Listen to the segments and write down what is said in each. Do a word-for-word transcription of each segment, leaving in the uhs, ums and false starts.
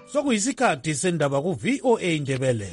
sokuyisikhathi sendaba ku V O A Ndebele.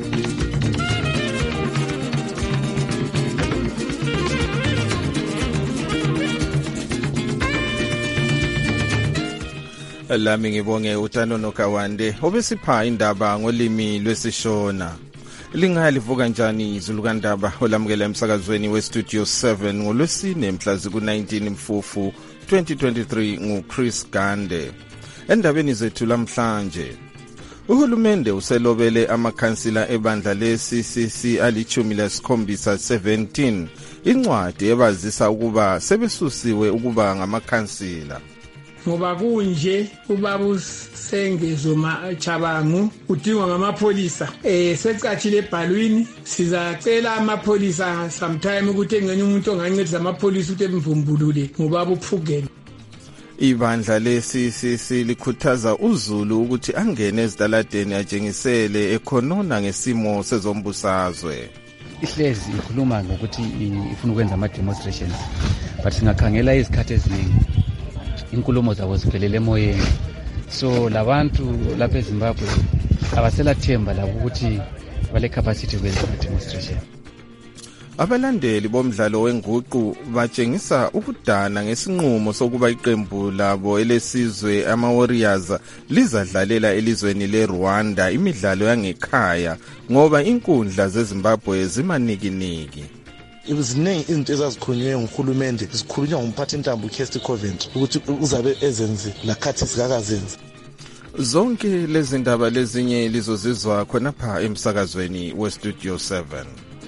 Lami ngibonge uTanono Kawande obesipha indaba ngolimi lwesishona. Lingalivuka kanjani izulu kandaba olamukela emsakazweni we Studio seven ngolwesine mhla ku nineteen Mfufu twenty twenty-three nguChris Gande. Endabeni zethu lamhlanje, uhulumende uselobele amakhansila ebandla le-C C C alichumi lesikhombisa seventeen incwadi ebazisa ukuba sebesusiwe ukuba ngamakhansila. Ngoba kunje ubaba uSengezo Machabangu udingwa ngamapholisa eh secatshile ebhalwini sizacela amapholisa sometime ukuthi engenye umuntu ongancedisa amapholisa ukuthi emvumbulule ngobaba uphugeni. Ibandla le-C C C likhuthaza uZulu ukuthi angene ezitaladeni ajengisele ekhonona ngesimo sezombusazwe. Ihlezi ikhuluma ngokuthi ifuna ukwenza ama demonstrations but singakhangela izikhathi eziningi inkulumo zabo zivelele emoyeni, so labantu lapha eZimbabwe abaselathemba labo ukuthi bale capacity kwenza demonstration. Abalandeli bomdlalo wenguqu batshengisa ukudana ngesinqumo sokuba iqembu labo elesizwe ama-Warriors lizadlalela elizweni leRwanda imidlalo yangekhaya ngoba inkundla zeZimbabwe zimanikiniki. Iziningi izinto ezazikhulunywe nguhulumende zikhulunywa ngumphathintambo uKirsti Covent ukuthi uzabe ezenze lakhathi sikakazenza. Zonke lezi ndaba lezinye lizozizwa khonapha emsakazweni we Studio seven.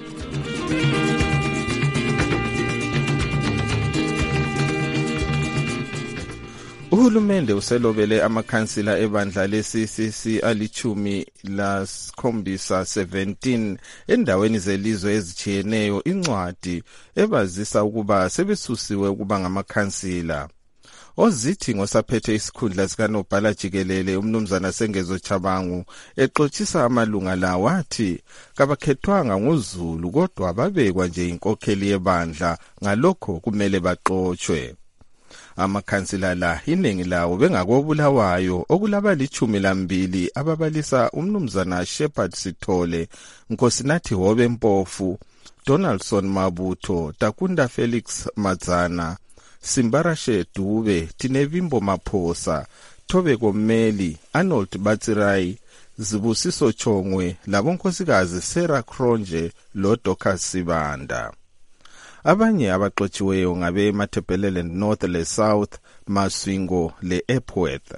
Uhulumende uselobele amakhansila ebandla le-C C C alichumi lasikhombisa seventeen endaweni zelizwe ezichiyeneyo incwadi ebazisa ukuba sebesusiwe ukuba ngamakhansila. Ozithi ngosaphethe isikhundla sikanobhala jikelele umnumzana Sengezo Chabangu exoxisa amalunga la wathi kabakhethwanga ngoZulu kodwa babekwa nje inkokheli yebandla ngalokho kumele baxoxwe. Amakhansila la iningi lawo bengakobulawayo okulaba lichumi lambili ababalisa umnumzana Shepherd Sithole, Nkosinathi Hobe Mpofu, Donaldson Mabutho, Takunda Felix Madzana, Simbarashe Dube, Tinevimbo Maphosa, Thobeko Mmeli, Arnold Batsirai, Zibusiso Chongwe, labonkosikazi Sarah Kronje lo Dorcas Sibanda. Abanye abaxotshiweyo ngabe Mathebelele North le South, Maswingo le Epworth.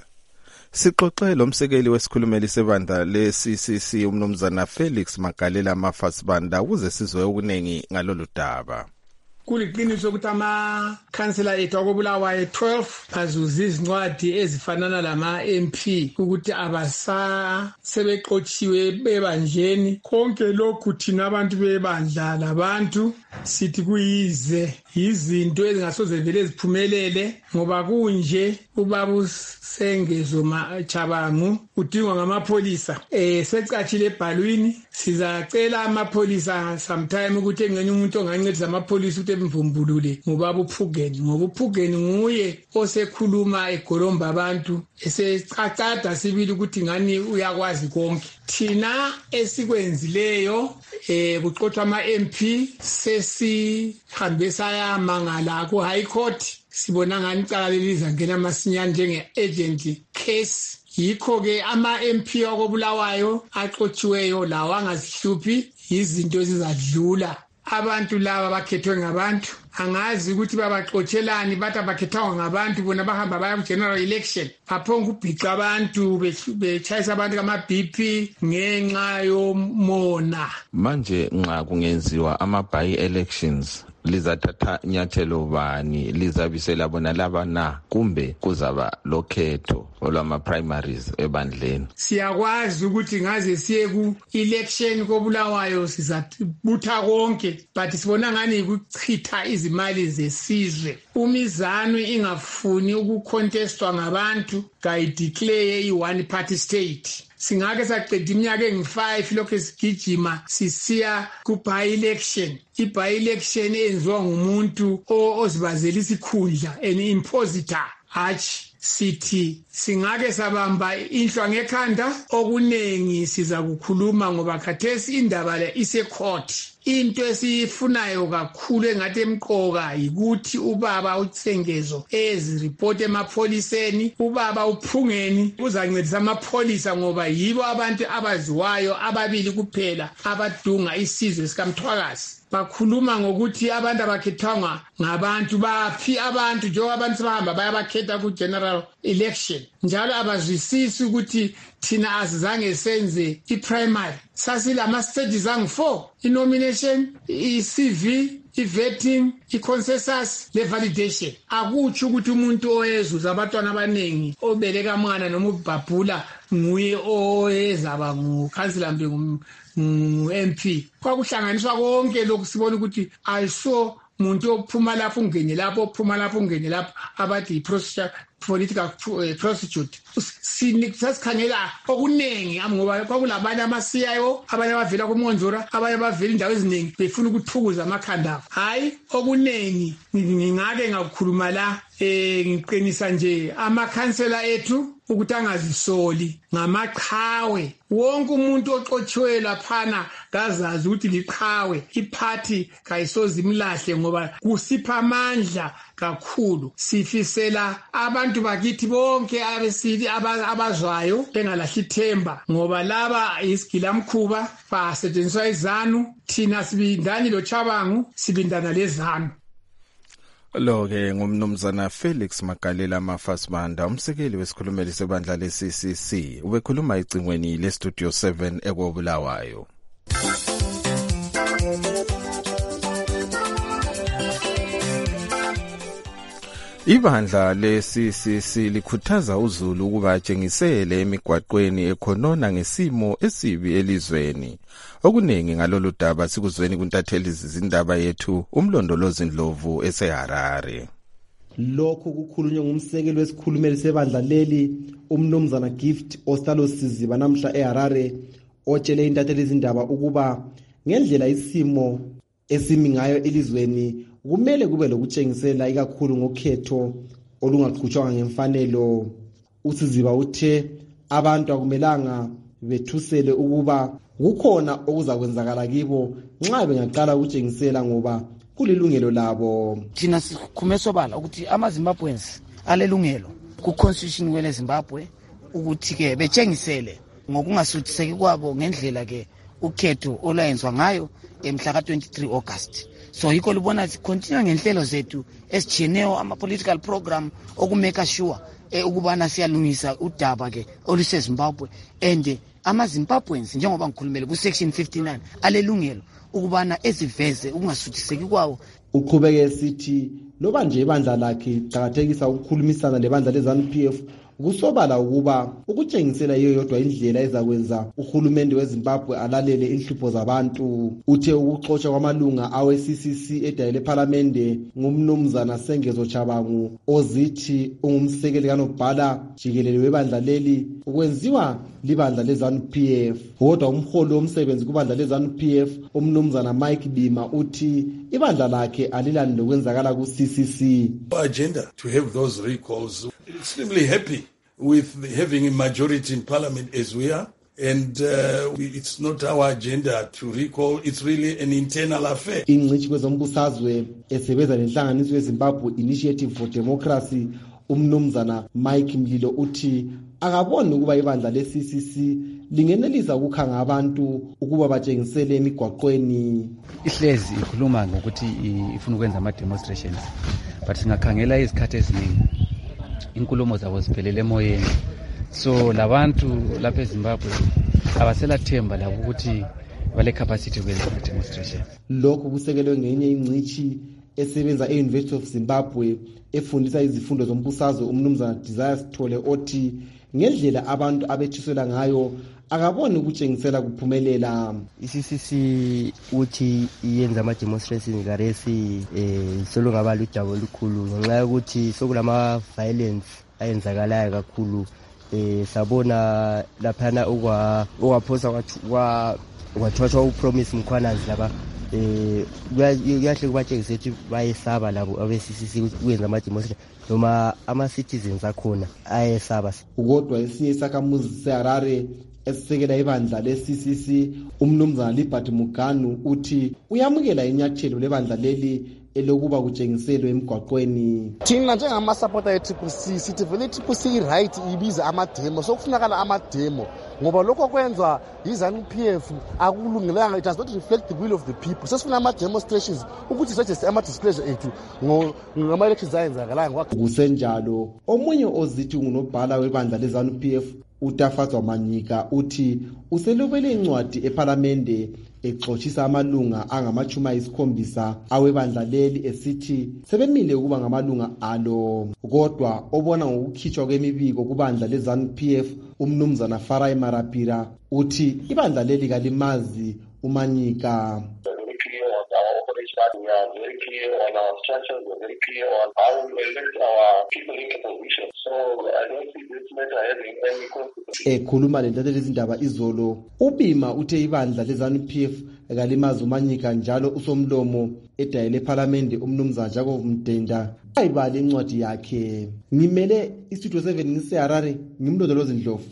Sixoxe lo msekeli wesikhulumeli sebandla le-C C C umnumzana Felix Magalela Mafasibanda ukuze sizwe okunengi ngalolu daba. Kuliqiniso ukuthi amakhansela ethu akobulawayo twelve azuza izincwadi ezifanana lama M P ukuthi abasa sebexotshiwe bebanjeni. Konke lokhu thina abantu bebandla labantu sithi kuyize izinto ezingasoze vele ziphumelele ngoba kunje ubaba uSengezo Machabangu udingwa ngamapholisa eh secatshile ebhalwini sizacela amapholisa sometime ukuthi engenye umuntu ongancedisa amapholisa ukuthi emvumbulule ngobaba uphugeni ngoba uphugeni nguye osekhuluma egolomba abantu esecacada sibili ukuthi ngani uyakwazi konke. Thina esikwenzileyo eh kuxoxa ama M P sesihambe sayamangala ku High Court sibona ngani icala leliza ngena masinyane njenge agent case. Yikho ke ama M P akobulawayo axotshiweyo lawa angazihluphi izinto ezizadlula. Abantu laba bakhethwe ngabantu angazi ukuthi babaxotshelani bathi abakhethwa ngabantu bona bahamba baya ku general election baphonga ubhica abantu bechayisa abantu kama B P ngenxa yomona. Manje nxa kungenziwa ama by elections lizathatha nyathelo bani lizabisela bona laba na kumbe kuzaba lokhetho olwama primaries ebandleni? Siyakwazi ukuthi ngaze siye ku election kobulawayo sizabutha konke but sibona ngani ukuchitha izimali zesizwe. Umizano ingafuni ukucontestwa ngabantu kayideclare i one party state. Singake saqeda iminyaka engu-five lokho sigijima sisiya ku-by election. I-by election enziwa ngumuntu ozibazela isikhundla, an impositor. Hatshi sithi singake sabamba inhlwa ngekhanda okunengi siza kukhuluma ngoba khathesi indaba le ise court. Into esifunayo kakhulu engathi emqoka yikuthi ubaba uTsengezo ezireport emapholiseni, ubaba uPhungeni uzancedisa amapholisa ngoba yibo abantu abaziwayo ababili kuphela abadunga isizwe sikaMthwakazi. Bakhuluma ngokuthi abantu abakhethwanga ngabantu baphi abantu njengoba abantu bahamba bayabakhetha ku general election, njalo abazwisisi ukuthi thina asizange senze i-primary, sasilama stages angu four: i-nomination, i-C V, i-vetting, i-consensus, le-validation. Akutsho ukuthi umuntu oyezuza abantwana abaningi obeleka mwana noma ubhabhula nguye oyezaba ngukhansila mbe ngu-M P. Kwakuhlanganiswa konke lokhu sibona ukuthi ayiso muntu ophuma lapho ungene lapho ophuma lapho ungene lapho abathi i-procedure political uh, prostitute. Sasikhangela okunengi ngoba kwakulabanye ama-C I O, abanye abavela kuMonjora, abanye abavela indawo eziningi befuna ukuthukuza amakhanda abo. Hayi okunengi ngingake ngakukhuluma la eh ngiqinisa nje amakhansela ethu ukuthi angazisoli ngamaqhawe. Wonke umuntu oxotshiwe laphana kazazi ukuthi liqhawe, iphathi kayisozi imlahle ngoba kusipha amandla kakhulu. Sifisela abantu bakithi bonke abesidi abazwayo bengalahli ithemba ngoba laba isigilamkhuba basetshenziswa izanu, thina sibindani lo Chabangu sibindana lezanu. Lo ke ngumnumzana Felix Magalela Mafasibanda, umsekeli wesikhulumeli sebandla le-C C C, ubekhuluma icingweni le-Studio seven eKobulawayo. Ibandla le-C C C likhuthaza uZulu ukuba atshengisele emigwaqweni ekhonona ngesimo esibi elizweni. Okuningi ngalolu daba sikuzweni kuntatheli izindaba yethu uMlondolozi Ndlovu eseHarare. Lokho kukhulunywa ngumsekeli wesikhulumeli sebandla leli umnumzana Gift Ostalo Siziba namhla eHarare, otshele intatheli izindaba ukuba ngendlela isimo esimi ngayo elizweni kumele kube lokutshengisela ikakhulu ngokhetho olungaqhutshwanga ngemfanelo. USiziba uthe abantu akumelanga bethusele ukuba kukhona okuza kwenzakala kibo nxa bengaqala ukutshengisela ngoba kulilungelo labo. Thina sikhume sobala ukuthi amaZimbabweans alelungelo ku constitution wele Zimbabwe ukuthi ke betshengisele ngokungasuthiseki kwabo ngendlela ke ukhetho olayenzwa ngayo emhla ka twenty-three August. So yikho libona sikontinue ngenhlelo zethu esijineyo ama political program okumeka sure eh ukubana siyalungisa udaba ke oluse Zimbabwe and amaZimbabweans njengoba ngikhulumele ku section fifty-nine alelungelo ukubana eziveze ukungasuthiseki kwawo. Uqhubeke sithi loba nje ibandla lakhe qhakathekisa ukukhulumisana lebandla leZANU P F kusobala ukuba ukutshengisela iyo yodwa indlela ezakwenza uhulumende weZimbabwe alalele inhlupho zabantu. Uthe ukuxotsha kwamalunga awe-C C C edayile eParliamente ngumnumzana Sengezo Chabangu ozithi ungumsekeli kanobhala jikelele webandla leli ukwenziwa libandla leZANU P F. Kodwa umholi womsebenzi kubandla leZANU P F umnumzana Mike Bima uthi ibandla lakhe alilani lokwenzakala ku-C C C. Agenda to have those recalls. Extremely happy with having a majority in parliament as we are, and uh, we, it's not our agenda to recall, it's really an internal affair. Ingcitshi kwezombusazwe esebenza nenhlanganiso yeZimbabwe Initiative for Democracy umnumzana Mike Mlilo uthi akaboni ukuba ibandla le-C C C lingenelisa ukukhanga abantu ukuba batshengisele emigwaqweni. Ihlezi ikhuluma ngokuthi ifuna ukwenza ama demonstrations, but singakhangela izikhathi eziningi inkulumo zabo ziphelele emoyeni. So labantu lapha eZimbabwe abasela themba labo ukuthi bale capacity kwenza demonstration. Lokho kusekelwe ngenye ingcitshi esebenza e-University of Zimbabwe efundisa izifundo zombusazwe umnumzana Desire Sithole othi ngendlela abantu abethisela ngayo akaboni ukutshengisela kuphumelela. I-C C C uthi iyenza ama demonstrations karesi eh solo ngabala udaba olukhulu ngenxa yokuthi sokulama violence ayenzakalayo kakhulu. Eh sabona laphana okwa okwaphosa kwa kwathothwa uPromise Mkhwanazi laba eh kuyahle kubatshengise ukuthi bayesaba labo abe-C C C ukwenza ama-demonstration noma ama-citizens akhona ayesaba. Kodwa esinye isakhamuzi seHarare esisekela ibandla le-C C C umnumzana Libert Muganu uthi uyamukela inyathelo lebandla leli elokuba kutshengiselwe emgwaqweni. Thina njengamasupporter e-Triple C sithi vele i-Triple C right ibiza amademo, sokufunakala amademo ngoba lokho kwenza yi-ZANU P F akulungelanga, it does not reflect the will of the people. Sesifuna ama-demonstrations ukuthi register ama-displeasure ethu ngama-elections ayenzakalayo. Kusenjalo omunye ozithi ngunobhala webandla le-ZANU P F uTafazwa Manyika uthi uselobele incwadi eParliamente exoshisa amalunga angamachuma isikhombisa awebandla leli esithi sebemile ukuba ngamalunga alo. Kodwa obona ngokukhitshwa kwemibiko kubandla le-ZANU P F umnumzana Farai Marapira uthi ibandla leli kalimazi uManyika. We are very clear on our structures, we are very clear on how we elect our people into position. So I don't see this matter having any consequence. Ekhuluma lentatheli izindaba izolo uBima uthe ibandla le-ZANU P F kalimazi uManyika njalo usomlomo edayile eParliamente umnumzana Jacob Mdenda ayibali incwadi yakhe. Ngimele iStudio seven ngiseHarare ngimlondolozi Ndlovu.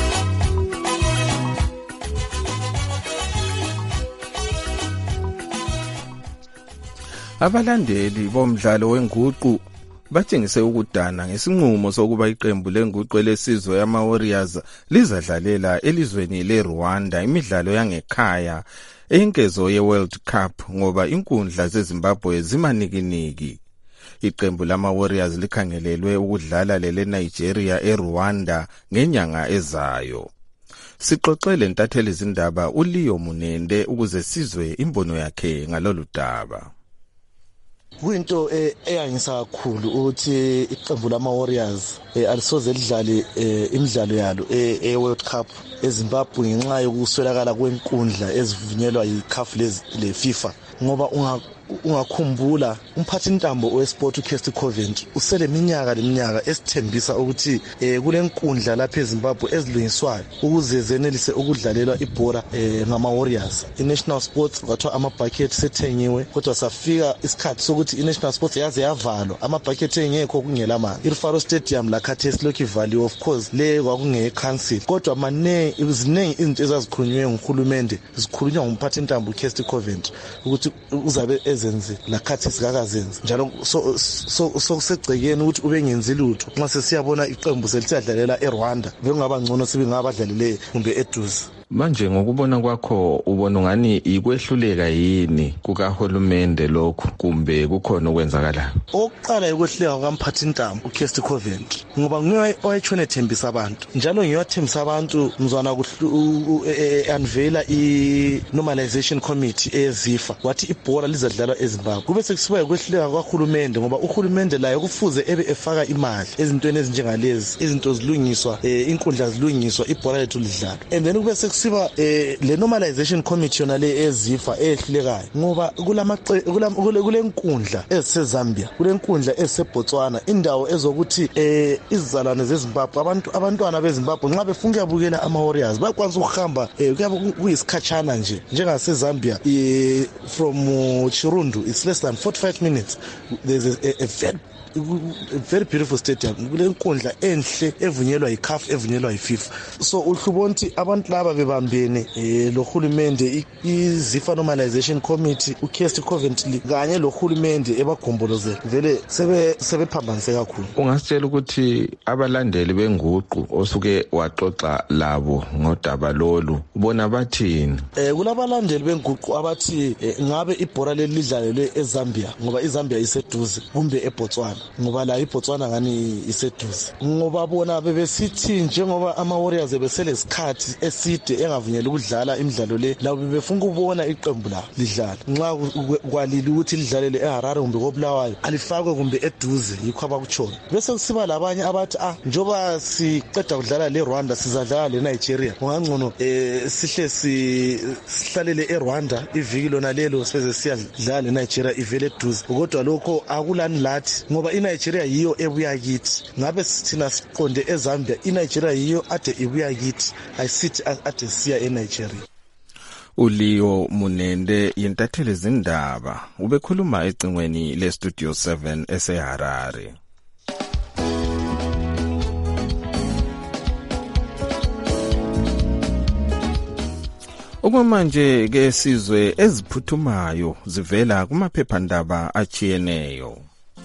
Abalandeli bomdlalo wenguqu batshengise ukudana ngesinqumo sokuba iqembu lenguqu lesizwe yama-Warriors lizadlalela elizweni leRwanda imidlalo yangekhaya eyinkezo ye-World Cup ngoba inkundla zeZimbabwe zimanikiniki. Iqembu lama-Warriors likhangelelwe ukudlala lele Nigeria eRwanda ngenyanga ezayo. Sixoxele ntatheli izindaba uLeo Munende ukuze sizwe imbono yakhe ngalolu daba. Kuyinto eyangisa kakhulu ukuthi iqembu lama-Warriors alisoze lidlale imidlalo yalo e-World Cup eZimbabwe ngenxa yokuswelakala kwenkundla ezivunyelwa yi-C A F le-FIFA ngoba ungakhumbula umphathi intambo owesport uCasey Coventry usele minyaka leminyaka esithembisa ukuthi eh kule nkundla lapha eZimbabwe ezilungiswayo ukuze zenelise ukudlalelwa ibhola eh ngama-Warriors. I-National Sports kwathiwa ama-bucket sethengiwe kodwa safika isikhathi sokuthi i-National Sports yaze yavalwa ama-bucket engekho kungela mali. IRufaro Stadium la khathesi lokhu ivaliwe, of course le kwakungeye-council kodwa maningi iziningi izinto ezazikhulunywe nguhulumende zikhulunywa ngumphathi intambo uCasey Coventry ukuthi uzabe ezenzi la khathi sikakazenzi njalo so so sokusegcekeni ukuthi ube ngenzi lutho nxa sesiyabona iqembu selithadlalela eRwanda bekungaba ngcono sibe ngabadlalele kumbe eduze. Manje ngokubona kwakho ubona ngani ikwehluleka yini kukahulumende lokho kumbe kukhona okwenzakala? Oqala ikwehluleka kwamphathi intambo uCasey Coventry ngoba nguye owayetshona ethembisa abantu njalo ngiyathembisa abantu mzwana unveila i-normalization committee ezifa wathi ibhola lizadlalwa eZimbabwe. Kube sekusiba ikwehluleka kwahulumende ngoba uhulumende laye kufuze ebe efaka imali ezintweni ezinjengalezi izinto zilungiswa inkundla zilungiswa ibhola lethu lidlalwa and then kube siba eh le normalization committee yona le ezifa ehlulekayo ngoba kulama kule nkundla eseZambia kule nkundla eseBotswana indawo ezokuthi eh izizalwane zeZimbabwe abantu abantwana beZimbabwe nxa befuna ukuyabukela ama-Warriors bakwazi ukuhamba kuyabe kuyisikhatshana nje njengaseZambia from Chirundu it's less than forty-five minutes. There's a, a, a very a very beautiful stadium kule nkundla enhle evunyelwa yi-C A F evunyelwa yi-FIFA. So uhlubonti abantu laba bebambene eh lo hulumende iZifa normalization committee uCasey Coventry kanye lo hulumende ebagombolozela vele sebe sebephambanise kakhulu. Ungasitshela ukuthi abalandeli benguqu osuke waxoxa labo ngodaba lolu ubona bathini? Eh kulabalandeli benguqu abathi ngabe ibhola lelidlalelwe eZambia ngoba iZambia iseduze kumbe eBotswana ngoba la iBotswana ngani iseduze ngoba bona bebesithi njengoba ama-Warriors beselesikhathi eside engavunyelwa ukudlala imidlalo le labo befuna ukubona iqembu la lidlala nxa kwalili ukuthi lidlalele eHarare kumbe koBulawayo alifakwe kumbe eduze yikho abakuchona bese kusiba labanye abathi ah njoba siqeda kudlala leRwanda sizadlala leNigeria ngangcono eh sihle sihlalele eRwanda iviki lona lelo size siyadlala leNigeria ivele eduze kodwa lokho akulani lathi ngoba iNigeria yiyo ebuya kithi ngabe sithina siqonde eZambia iNigeria yiyo ade ibuya kithi ayisithi ade siya eNigeria. uLeo Munende yentathele zindaba ubekhuluma ecingweni le Studio seven eseHarare. Okwamanje ke sizwe eziphuthumayo zivela kumaphephandaba achiyeneyo.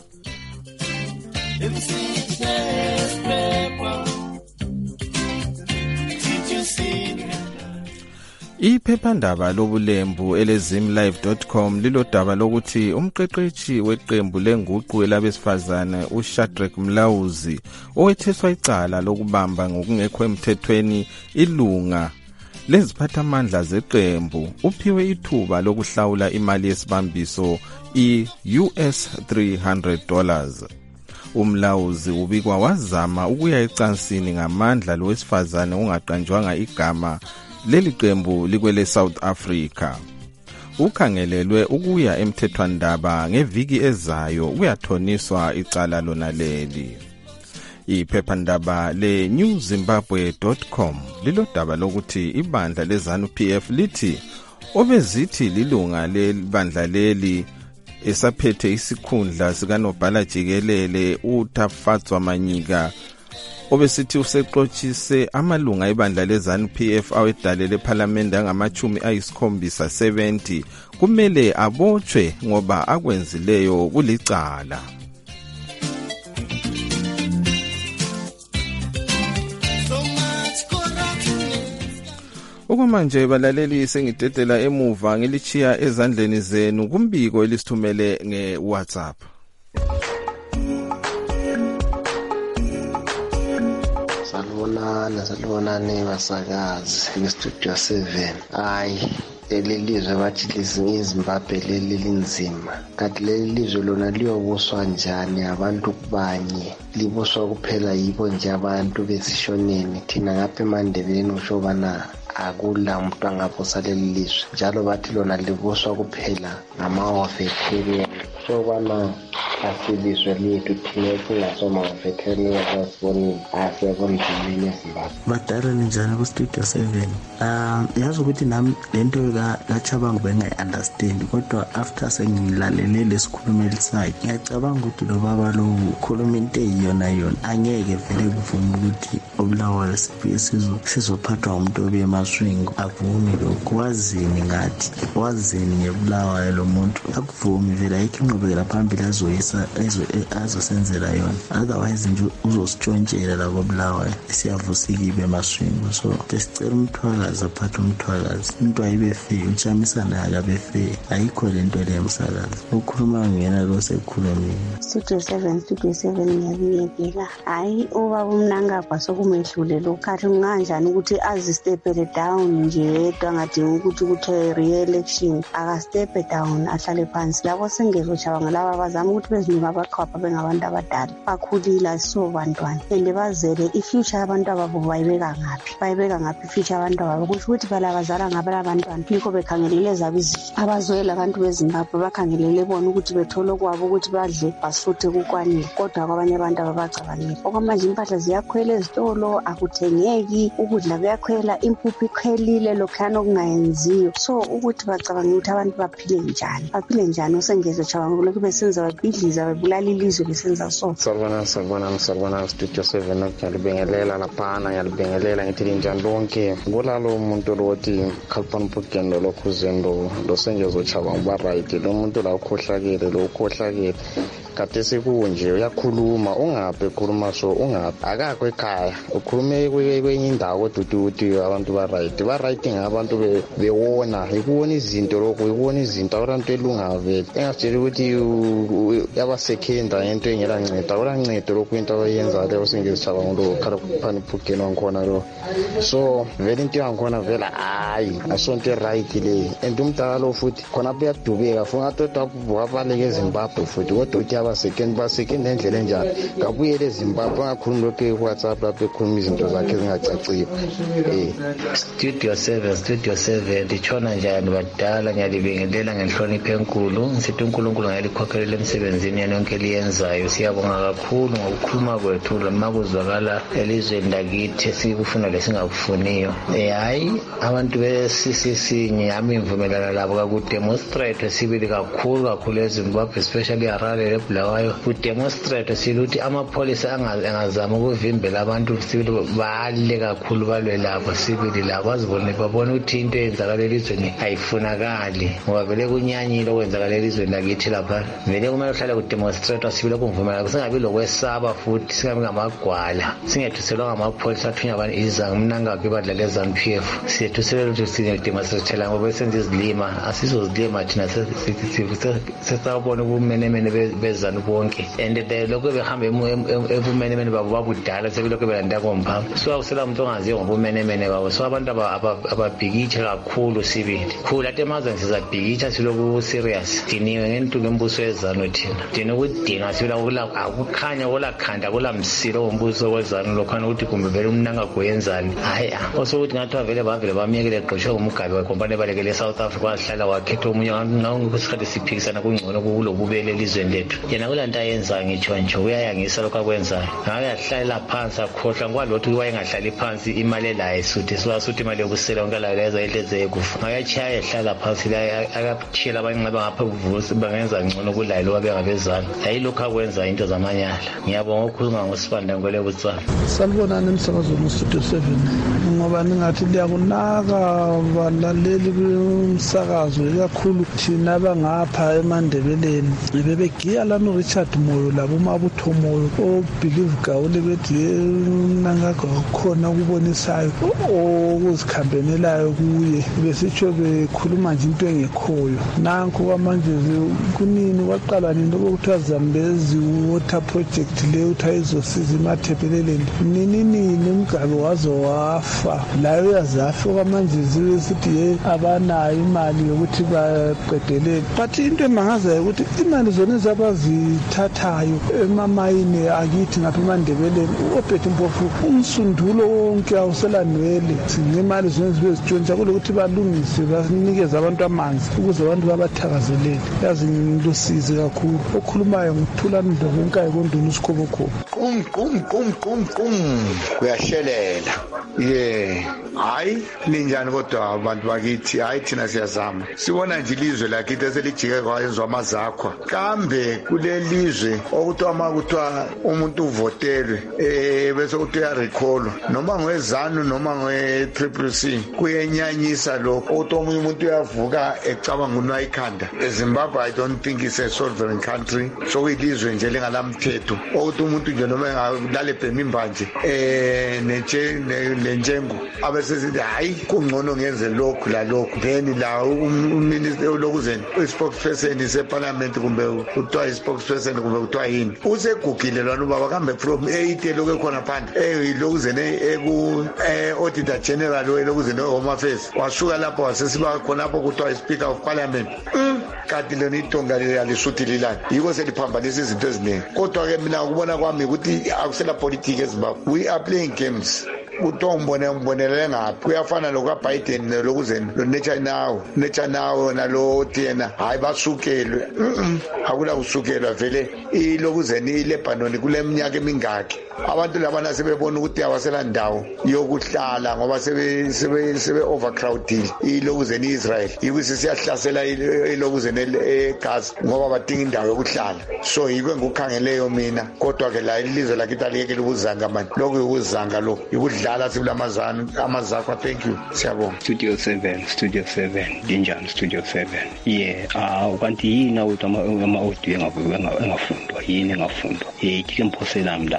Iphephandaba lobulembu elezim live dot com lilodaba lokuthi umqeqeshi weqembu lenguqu elabesifazane uShadrack Mlawuzi owetheswa icala lokubamba ngokungekho emthethweni ilunga leziphathamandla zeqembu uphiwe ithuba lokuhlawula imali yesibambiso i-U S three hundred dollars. Umlawuzi ubikwa wazama ukuya ecansini ngamandla lowesifazane ongaqanjwanga igama leli qembu likwele South Africa. Ukhangelelwe ukuya emthethwandaba ngeviki ezayo uyathoniswa icala lona leli. Iphephandaba le new zimbabwe dot com lilodaba lokuthi ibandla leZANU P F lithi obezithi lilunga lebandla leli esaphethe isikhundla sikanobhala jikelele uTafatswa Manyika obesithi useqothise amalunga ebandla leZANU P F awedalele eParliament angamachumi ayisikhombisa seventy kumele abotshwe ngoba akwenzileyo kulicala. Okwamanje balaleli sengidedela emuva ngilichiya ezandleni zenu kumbiko elisithumele ngeWhatsApp. Salibonani salibonani basakazi ngestudio seven. Hayi lelizwe bathi lizimbabwe leli linzima. Kanti leli lizwe lona liyobuswa njani abantu kubanye? Libuswa kuphela yibo nje abantu besishoneni. Thina ngapha eMandebeleni usho bana akula umuntu angaphosa leli lizwe. Njalo bathi lona libuswa kuphela ngama-veteran. So bana asilizwe lethu thina singasoma-veteran asibonile asiyabonjini eZimbabwe. Badala njani ku-Studio seven? Um yazi ukuthi nami lento kaChabanga bengayi-understand kodwa after sengilalele lesikhuluma elisayo ngiyacabanga ukuthi lo baba lo ukhuluma into eyiyona yona angeke vele kuvume ukuthi obulawayo sizophathwa umuntu obe emaswingo akuvumi lokho. Wazini ngathi wazini ngebulawayo lo muntu akuvumi vele ayikho inqubekela phambili azoyisa azosenzela yona, otherwise nje uzositshontshela la kobulawayo siyavusika ibe emaswingo. So tesicela umthwakazi aphathe umthwakazi umuntu ayibefe uchamisana akabefe ayikho lento le emsakazi ukhuluma ngena lo sekukhulumile. Studio seven Studio seven ngiyabiyekela. Hayi ubaba umnanga kwasokumehlule lo khathi kunganjani ukuthi azistepele down nje yedwa ngadinga ukuthi kuthe re-election akastepe down ahlale phansi. Labo sengezoChabanga laba bazama ukuthi bezinika abaqhwapha bengabantu abadala bakhulile so bantwana ende bazele ifuture yabantu ababo bayibeka ngaphi bayibeka ngaphi ifuture yabantu ababo kusho ukuthi balabazala ngaba labantwana yikho bekhangelele zabo izinto abazoyela abantu beZimbabwe bakhangelele bona ukuthi bethole kwabo ukuthi badle basuthe kukwanile kodwa kwabanye abantu ababacabangile. Okwamanje impahla ziyakhwela ezitolo akuthengeki ukudla kuyakhwela impuphu ikhwelile lokhana okungayenziyo. So ukuthi bacabanga ukuthi abantu baphile njani baphile njani usengezoChabanga lokhu besenza babhidliza babulala ilizwe besenza so. Salibona salibona salibona Studio seven ngiyalibengelela laphana ngiyalibengelela ngithi linjani lonke ngolalo umuntu lothi Khalpan Pugendo lokhuzendo lo sengezoChabanga ba right lo muntu la ukhohlakele lo ukhohlakele kade sekunje uyakhuluma ungabe khuluma so ungabe akakho ekhaya ukhulume kwenye indawo dududu abantu ba right ba right ngabantu bewona ikubona izinto lokho ikubona izinto abantu elungavele engasitshela ukuthi yabasekhenda into engela nceda ulancedo lokho into abayenza leyo sengezoChabanga lo Khalpan Pugendo ngikhona lo. So vele into yangikhona vele hayi asonto right le and umdala lo futhi khona buyadubeka funa tota kubaleke eZimbabwe futhi kodwa uthi abasekeni basekeni nendlela enjalo ngabuyele eZimbabwe angakhulumi lokho kuWhatsApp lapho ekhuluma izinto zakhe ezingacaciyo. eh Studio seven Studio seven ndichona njani badala ngiyalibingelela ngenhlonipho enkulu ngithi uNkulunkulu ngayalikhokhelela emsebenzini yonke eliyenzayo siyabonga kakhulu ngokukhuluma kwethu lamakuzwakala elizweni lakithi sikufuna lesingakufuniyo. eh hayi abantu be-C C C ngiyami imvumelana labo kakudemonstrate sibili kakhulu kakhulu eZimbabwe especially Harare leBulawayo kudemonstrate siluthi amapholisa angazama ukuvimbela abantu sibili bale kakhulu balwe lapha sibili labo azibone babona ukuthi into eyenzakala elizweni ayifunakali ngoba vele kunyanyile okwenzakala elizweni lakithi lapha vele kumele uhlale kudemonstrate sibili kumvumelana singabi lokwesaba futhi singabi ngamagwala singethuselwa ngamapholisa athunya abantu izanga mnangaphi badlala eZANU P F siyethuselwa ukuthi singedemonstrate la ngoba senze izilima asizozilima thina sesabona ubumenemene beZANU bonke and lokho behamba ebumenemene babo babudala sebilokho belanda kompa so awusela umuntu ongaziyo ngobumenemene babo so abantu ababhikitsha kakhulu sibili khulu ate maze sizabhikitsha siloku serious diniwe ngento ngembuso yeZANU thina dina ukudinga sibila ukula akukhanya kola khanda kola msilo wombuso weZANU lokhana ukuthi kumbe vele umnanga goyenzani hayi also ukuthi ngathi vele bavele bamiyekele eqoshwe umgabe wekompani balekele South Africa wahlala wakhetha umunye ngikusikhathi siphikisana kungcono kulobubele elizweni lethu yena kulanta ayenza ngitsho nje uyayangisa lokho akwenzayo ngayahlala phansi akhohlwa kwalothu wayengahlali phansi imali elayo suthi swasuthi imali yokusela onkalalezo ehleze ekufa ngayachaya ehlala phansi la akaphithela abanceba ngapha kuvusa bangenza ngcono kulayo lo abengabezana hayi lokho akwenza into zamanyala ngiyabonga ukukhuluma ngosibanda ngwele butsana salibonani emsakazweni Studio seven ngoba ningathi liyakunaka balaleli umsakazo kakhulu thina bangapha eMandebeleni bebegiya lana Richard Moyo labo mabutho Moyo o believe gawule bethi nanga khona ukubonisayo okuzikhambenelayo kuye besitsho bekhuluma nje into engekhoyo nanku kwamanje kunini waqala nini lokuthiwa Zambezi water project le uthayizosiza iMathebeleni nini nini umgabe wazo wafa layo yazafa kwamanje sithi abanayo imali yokuthi baqedelele but into emangazayo ukuthi imali zona zabazithathayo emamayini akithi ngapha eMandebeleni uObert Mpofu umsundulo wonke awuselanwele sinemali zona zibezitshontsha kulokuthi balungise banikeze abantu amanzi ukuze abantu babathakazelele yazi ngilosize kakhulu okhulumayo ngithula ndonke enkayi konduna usikhobokho qum qum qum qum qum kuyashelela ye hayi ninjani kodwa abantu bakithi hayi thina siyazama sibona nje ilizwe lakithi eselijike kwayenzwa amazakho kambe kulelizwe okuthiwa makuthiwa umuntu uvotelwe eh bese uthi uyarecall noma ngweZANU noma nge-Triple C kuyenyanyisa lokho ukuthi omunye umuntu uyavuka ecabanga unwa ikhanda eZimbabwe I don't think it's a sovereign country so ilizwe nje lengalamthetho ukuthi umuntu nje noma engalale ebhemimba nje eh neche lenjengo abesesithi hayi kungcono ngenze lokhu la lokhu then la uminister lokuzeni spokesperson separliament kumbe uthiwa spokesperson kumbe uthiwa yini usegugile lwana ubaba kambe from eight lokho khona phandle eh lokuzeni eku auditor general lokuzeni home affairs wasuka lapho wasesiba khona lapho kuthiwa speaker of parliament kanti lona itonga lelisuthi lilana yiko seliphambanisa izinto eziningi kodwa ke mina ukubona kwami ukuthi akusela politics eZimbabwe we are playing games utombone umbonelele ngaphi kuyafana lokaBiden lokuzeni lo nature now nature now nalo Tiena hayi basukelwe akula usukelwa vele ilokuzeni iLebanon kuleminyaka emingaki abantu laba nasebebona ukuthi awasela ndawo yokuhlala ngoba sebe sebe sebe overcrowded ilokuzeni iIsrael yikuthi siyahlasela ilokuzeni eGaza ngoba badinga indawo yokuhlala so yikwe ngukhangeleyo mina kodwa ke la ilizwe lakithi aliyeke ukuzanga manje lokho ukuzanga lo ikudlala sibulamazana amazakho thank you siyabonga Studio seven Studio seven Dinjani Studio seven yeah ah kanti yini ukuthi ama audio engafundwa yini engafundwa eh kike mphosela lapho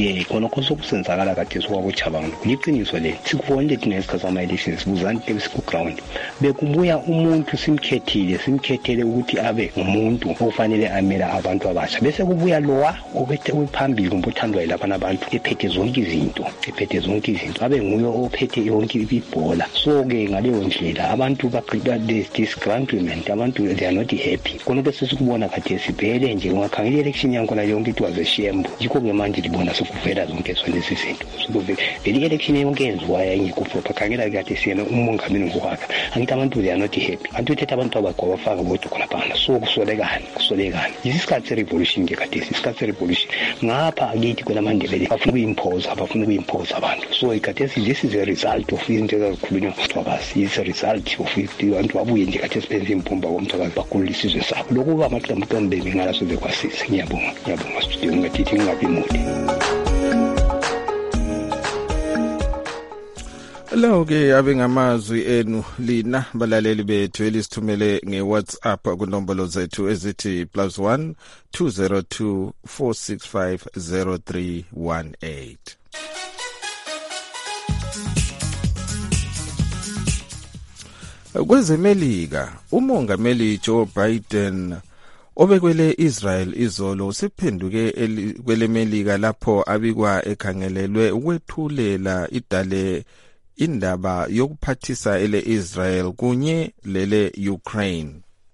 ye khona kosokusenzakala kade sokwabochabanga liqiniso le sikubonile thina isikhathi ama-elections sibuzani ke siku-ground bekubuya umuntu simkhethile simkhethele ukuthi abe ngumuntu ofanele amela abantu abasha bese kubuya lowa ophambili kumbe othandwayo laphana abantu ephethe zonke izinto ephethe zonke izinto abe nguyo ophethe yonke ibhola. So-ke ngaleyo ndlela abantu baqeda disgruntlement, abantu they are not happy. Khona ke sesikubona kade sibhele nje ungakhangela i-election yakhona yonke it was a shame. Yikho-ke manje libona sekuvela zonke zonezi zinto sokuvela vele i-election yonke yenziwayo ingekho proper. Khangela kade siyena umongameli ngokwakhe angithi abantu they are not happy. Kanti uthetha abantu abagqoka bafaka bodwa khona phana so kusolekana kusolekana isikhathi se-revolution ke kade isikhathi se-revolution ngapha akithi kwelamandebele bafuna ukuyimpoza abafuna ukuyimpoza abantu. So kade this is a result of izinto ezazikhulunywa ngutwabasi. It's a result of abantu babuye nje kade sibenze impumba komthakazi bakhulula isizwe sabo lokuba amaqembuqembu bengala soze kwasise. Ngiyabonga ngiyabonga studio ngathi ngingabi mude. Lawo-ke abe ngamazwi enu lina balaleli bethu elisithumele nge-WhatsApp kunombolo zethu ezithi plus one two zero two four six five zero three one eight. Kwezemelika umongameli Joe Biden obekwele Israel izolo usephenduke kwele Melika lapho abikwa ekhangelelwe ukwethulela idale indaba yokuphathisa ele Israel kunye lele Ukraine.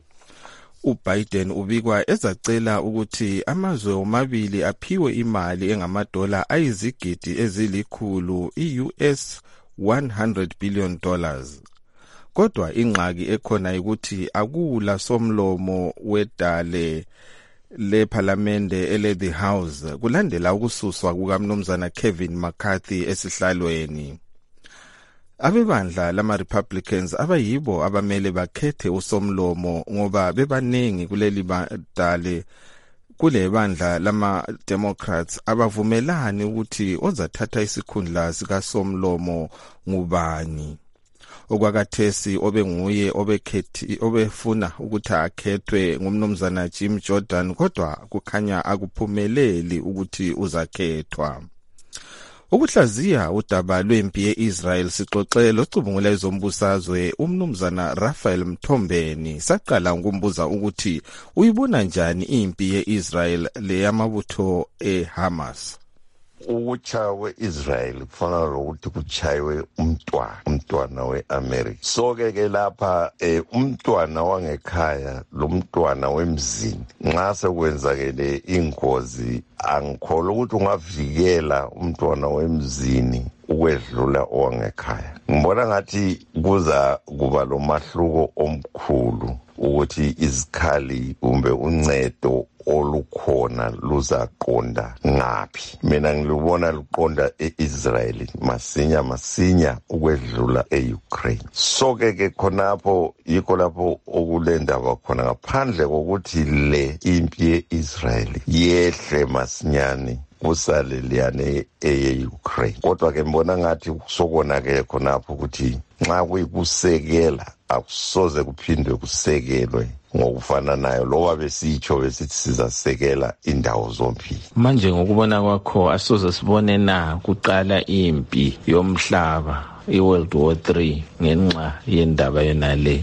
uBiden ubikwa ezacela ukuthi amazwe omabili aphiwe imali engamadola ayizigidi ezilikhulu i-U S one hundred billion dollars. Kodwa ingxaki ekhona ukuthi akula somlomo wedale le parliamente ele the house kulandela ukususwa kukaMnumzana Kevin McCarthy esihlalweni. Abebandla lama Republicans abayibo abamele bakhethe usomlomo ngoba bebaningi kuleli badale kule bandla lama Democrats abavumelani ukuthi ozathatha isikhundla sika somlomo ngubani. Okwakathesi obenguye obekhethi obefuna ukuthi akhethwe ngumnumzana Jim Jordan kodwa kukhanya akuphumeleli ukuthi uzakhethwa. Ukuhlaziya udaba lwempi ye-Israel sixoxe locubungula ezombusazwe umnumzana Raphael Mthombeni saqala ngumbuza ukuthi uyibona njani impi ye-Israel leyamabutho eHamas. Ukuchaya we-Israel kufanele ukuthi kuchaywe umntwana umntwana we-America. So-ke ke lapha eh, umntwana wangekhaya lo mntwana wemzini nxa sekwenzakele ingozi angikholwa ukuthi ungavikela umntwana wemzini ukwedlula owangekhaya. Ngibona ngathi kuza kuba lo mahluko omkhulu ukuthi izikhali kumbe uncedo olukhona luzaqonda ngaphi. Mina ngilubona luqonda e-Israel masinya masinya ukwedlula e-Ukraine. So-ke ke khonapho yikho lapho okulendaba khona ngaphandle kokuthi le impi ye-Israel yehle masinyane kusale liyane eye-Ukraine. Kodwa ke mbona ngathi sokonakele khonapho ukuthi nxa kuyikusekela akusoze kuphindwe kusekelwe ngokufana nayo loba besitsho besithi sizasekela indawo zombili. Manje ngokubona kwakho asoze sibone na kuqala impi yomhlaba i-World War three ngenxa yendaba yonale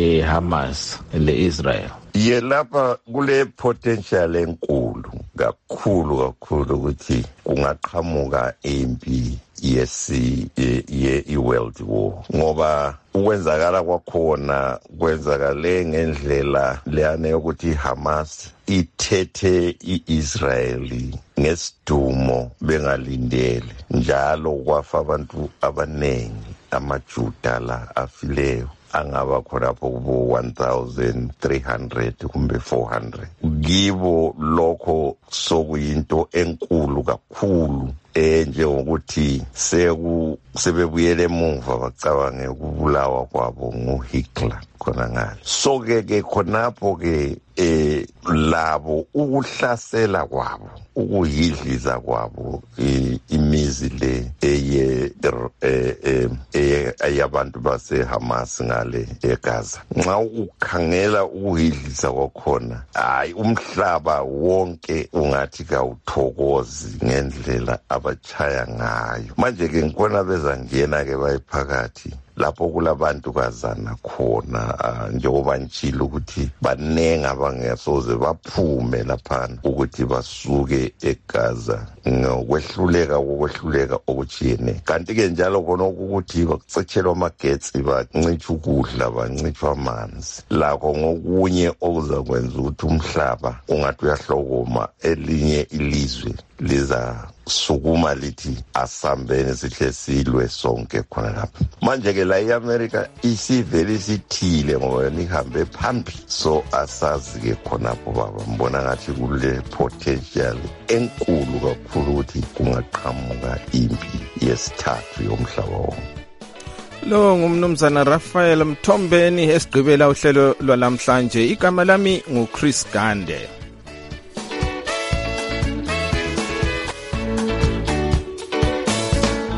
eHamas le-Israel? Ye lapha kule potential enkulu kakhulu kakhulu ukuthi kungaqhamuka impi yesi ye i-World War ngoba ukwenzakala kwakhona kwenzakale ngendlela leyane yokuthi Hamas ithethe i-Israeli ngesidumo bengalindele njalo kwafa abantu abanengi amaJuda la afileyo angaba khonapho kubo one thousand three hundred kumbe four hundred. Kibo lokho sokuyinto enkulu kakhulu enjengokuthi seku sebebuyele emuva bacabange ukubulawa kwabo nguHitler khona ngale. So-ke ke khonapho ke eh labo ukuhlasela kwabo ukuyidliza kwabo imizi le eye eye ayabantu baseHamas ngale eGaza. Nxa ukhangela ukuhidlisa kwakhona, hayi umhlaba wonke ungathi kawuthokozi ngendlela abachaya ngayo. Manje ke ngibona bezangena ke bayiphakathi lapho kulabantu kazana khona, uh, njengoba njilo ukuthi banenga abangesoze baphume lapha ukuthi basuke eGaza ngokwehluleka kokwehluleka okuchiyene. Kanti ke njalo khona ukuthi bakucetshelwa amagetsi, bancitsha ukudla, bancitsha amanzi, lakho ngokunye okuzakwenza ukuthi umhlaba ungathi uyahlokoma, elinye ilizwe liza sukuma lithi asambene sihle silwe sonke khona lapha. Manje ke la iAmerica isivele isithile ngoba nihambe phambili, so asazi ke khonapho baba, mbona ngathi kule potential enkulu kakhulu ukuthi kungaqhamuka impi yesithathu yomhlaba wonke. Lo ngumnumzana Raphael Mthombeni esigqibela uhlelo lwalamhlanje. Igama lami nguChris Gande.